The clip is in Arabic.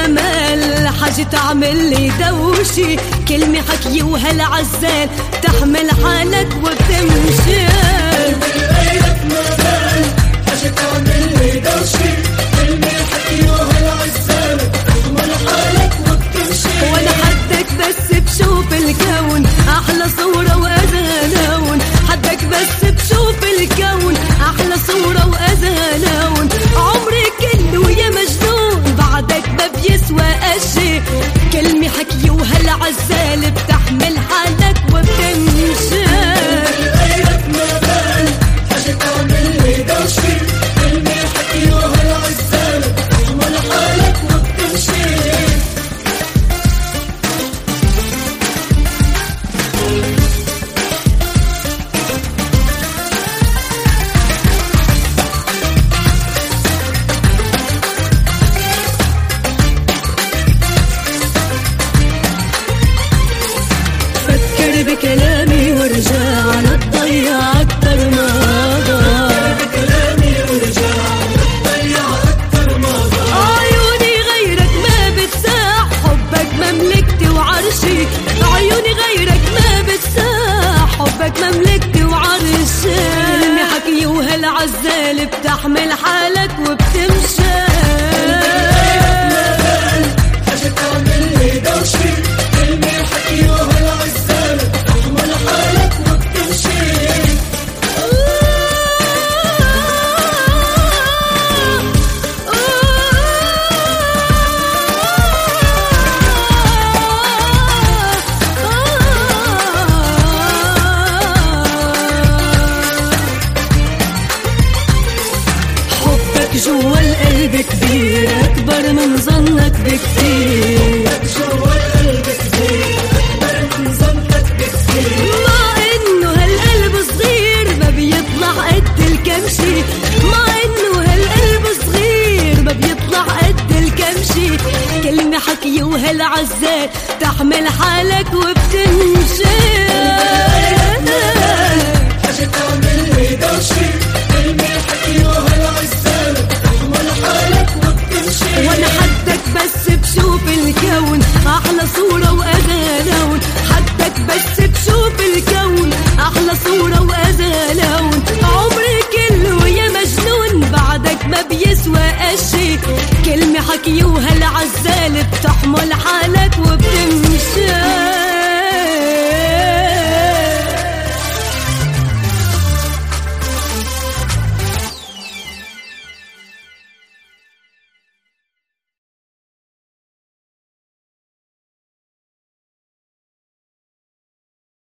جمال حاجة تعمل لي دوشي، كلمة حكي وهالعزال تحمل حالك وبتمشي. غيرك مازال حاجة تعمل لي دوشي، كلمة حكي وهالعزال تحمل حالك وبتمشي. وانا حدك بس بشوف الكون احلى صورة واذهان، حدك بس بشوف الكون احلى صورة واذهان. عمري كله يا مجنون بعدك ما بيسوى اشي، كلمة حكي وهالعزال بتحمل حالك وبتمشي. غيرك مازال حاجة تعمل لي دوشي، كلمة حكي وهالعزال تحمل حالك وبتمشي. فكر بكلامي وارجع على الضيع أكتر ما ضاع. بكلامي ورجع بتضيع أكتر ما ضاع. عيوني غيرك ما بتساع، حبك مملكتي وعرشي. عيوني غيرك ما بتساع، حبك مملكتي وعرشي. كلمة حكي وهالعزال بتحمل حالك وبتمشي. حاجة تعمل لي دوشي، كلمة حكي وهالعزال تحمل حالك وبتمشي. حبك جوا القلب كبير أكبر من ظنك بكتير. جوا القلب كتير أكبر من ظنك بكتير. مع إنه هالقلب صغير ما بيطلع قد الكمشي، مع إنه هالقلب صغير ما بيطلع قد الكمشي. كلمة حكي وهالعزال تحمل حالك وبتمشي. حاجة تعمل لي دوشي، كلمة حكي وهالعزال تحمل حالك وبتمشي. وانا حدك بس بشوف الكون احلى صورة واذان، حدك بس بشوف الكون احلى صورة واذان. عمري كله يا مجنون بعدك ما بيسوى اشي، كلمة حكي وهالعزال بتحمل حالك وبتمشي.